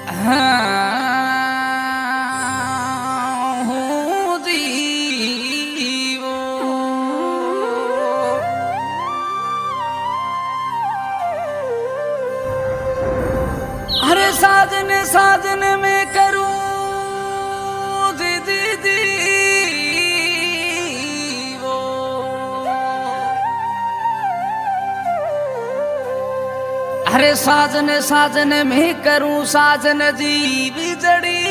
अरे साजन साजन में करूं दीदी वो अरे साजन साजन में करूं साजन जी बिजड़ी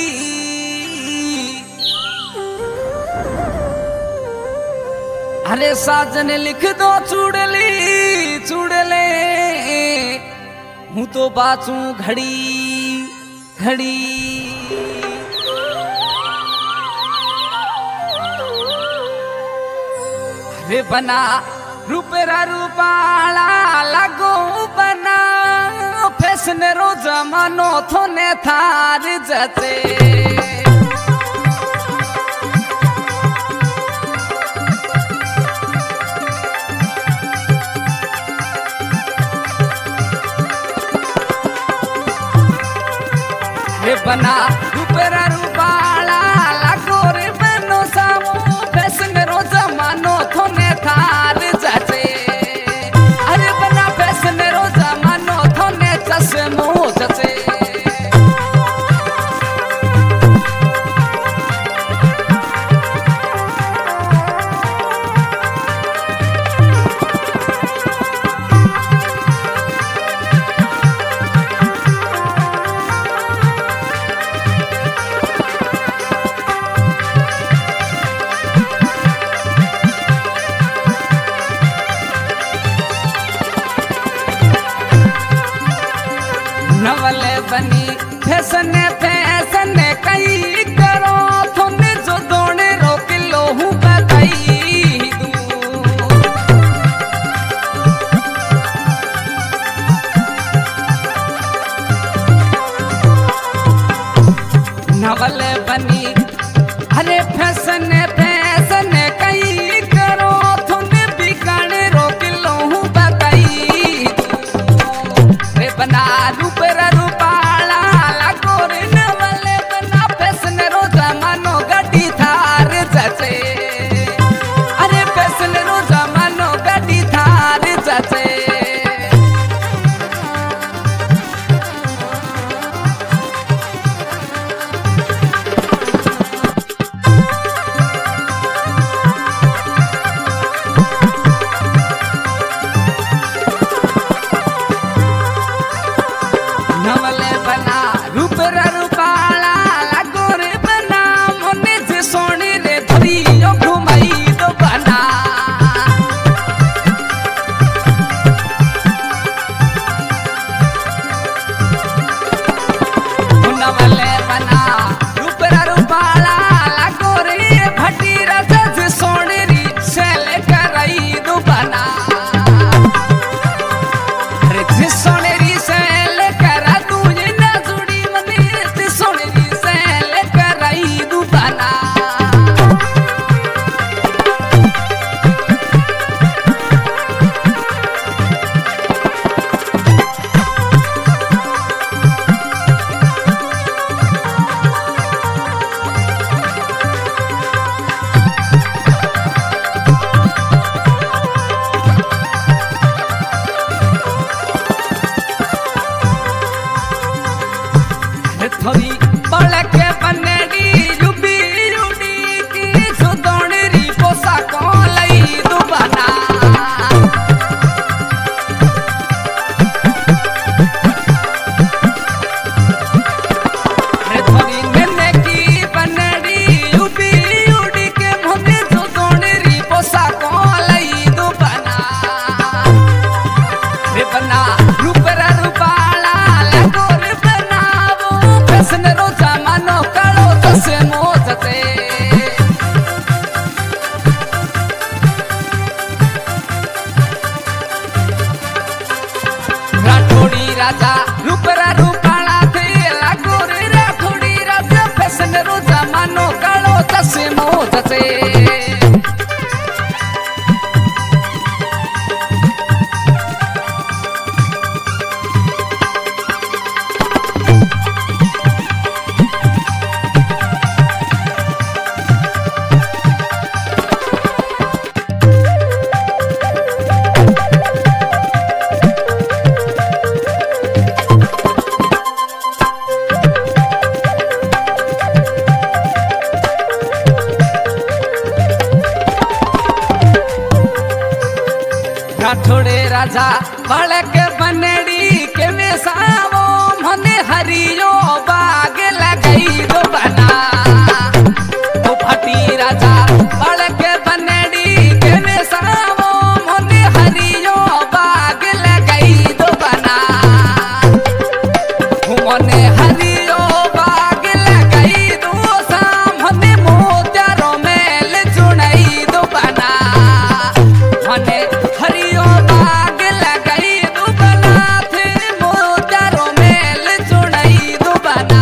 अरे साजन लिख दो चूड़ली चूड़ले हूँ तो बाचू घड़ी घड़ी अरे बना रूपेरा रूपाला लगो बना फैशन रो जमानो थोने थार जते बना रूपेरा रूपाला लगो रे बनो सामो फैशन रो जमानो थोने थार जाते अरे बना फैशन रो जमानो थोने चश्मो जते नवले बनी फैशन फैशन कई करो थोने जो दोने रोक लो हूँ बताई नवले बनी अरे फैशन फैशन कई करो थोने बिगाड़े रोक लो हूँ बताई रे बना रूपेरा रूपाला लगो रे नवले बना फैशन रो जमानो गड्डी थार जचे अरे फैशन रो जमानो गड्डी थार जचे नवले बना रूपेरा रूपाला लगो रे बना मोने जे सोने रे धरियो घुमाई दो बना नवले बना रूपेरा रूपाला लगो रे भटी रस जे सोने री सेल कराई दो बना अरे जे सोने री सेल करा तुझे न जुड़ी मंदिर ते सोने री सेल कराई दो बना थोड़ी पलक बनड़ी रुबी रुडी की सुदोणी री पोसा को लई दो बना थोड़ी नन्हे की बनड़ी रुबी रुडी के मोने सुदोणी री पोसा को लई दो बना रे बना रूपेरा रूपाला लगो रे बना वो फैशन राजा बड़क बनड़ी के मिसावो मने हरियो बाग लगई दो बना ओ फटी राजा बड़क बनड़ी के मिसावो मने हरियो बाग लगई दो बना मने हरियो बाग लगई दो साम हमें मोतियारो मेल चुनई दो बना मने हरियो बाग लगई दो बना थे मोतियारो मेल चुनई दो बना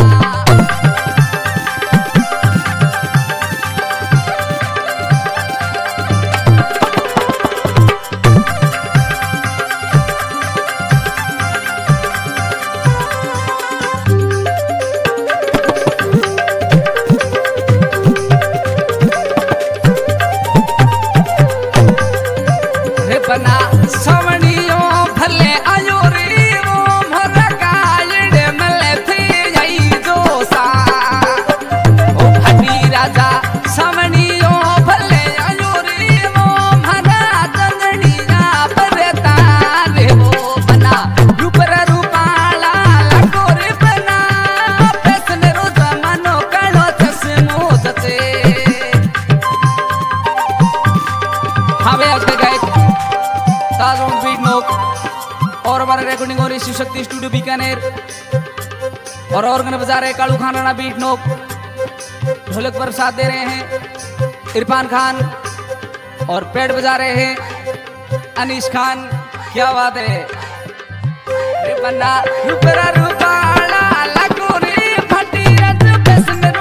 बना सवणियो भले आयो रे वो मोर गायड़ मले थे यही जोसा ओ भटी राजा सवणियो भले आयो रे वो मरा चंदनिया परता रे वो बना रूपर रूपाला लगो रे बना फैशन रोज मनो कलो चश्मो जते हवे अगते गए बीट नोक और हमारा रिकॉर्डिंग हो रही शिव शक्ति स्टूडियो बीकानेर और ऑर्गन बजा रहे कालू खान राणा बीट नोक ढोलक पर साथ दे रहे हैं इरफान खान और पैड बजा रहे हैं अनीश खान। क्या बात है रे बन्ना रूपरा रूपाला लगो रे फटी रज बेसन